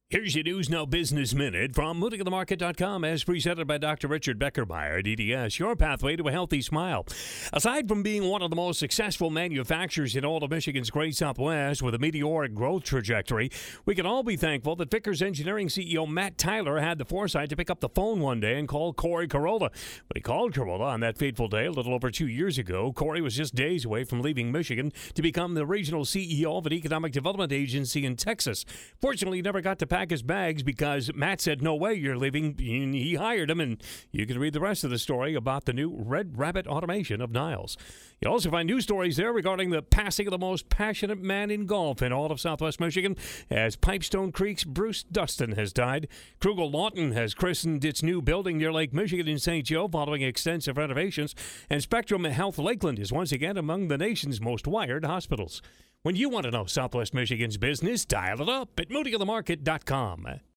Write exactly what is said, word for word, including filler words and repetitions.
Here's your News Now Business Minute from moody on the market dot com, as presented by Doctor Richard Beckermeyer, D D S, your pathway to a healthy smile. Aside from being one of the most successful manufacturers in all of Michigan's Great Southwest with a meteoric growth trajectory, we can all be thankful that Vickers Engineering C E O Matt Tyler had the foresight to pick up the phone one day and call Corey Carolla. When he called Carolla on that fateful day a little over two years ago, Corey was just days away from leaving Michigan to become the regional C E O of an economic development agency in Texas. Fortunately, he never got to pack his bags because Matt said, "No way you're leaving." He hired him, and you can read the rest of the story about the new Red Rabbit automation of Niles. You'll also find news stories there regarding the passing of the most passionate man in golf in all of Southwest Michigan, as Pipestone Creek's Bruce Dustin has died. Krugel Lawton has christened its new building near Lake Michigan in Saint Joe following extensive renovations, and Spectrum Health Lakeland is once again among the nation's most wired hospitals. When you want to know Southwest Michigan's business, dial it up at moody on the market dot com.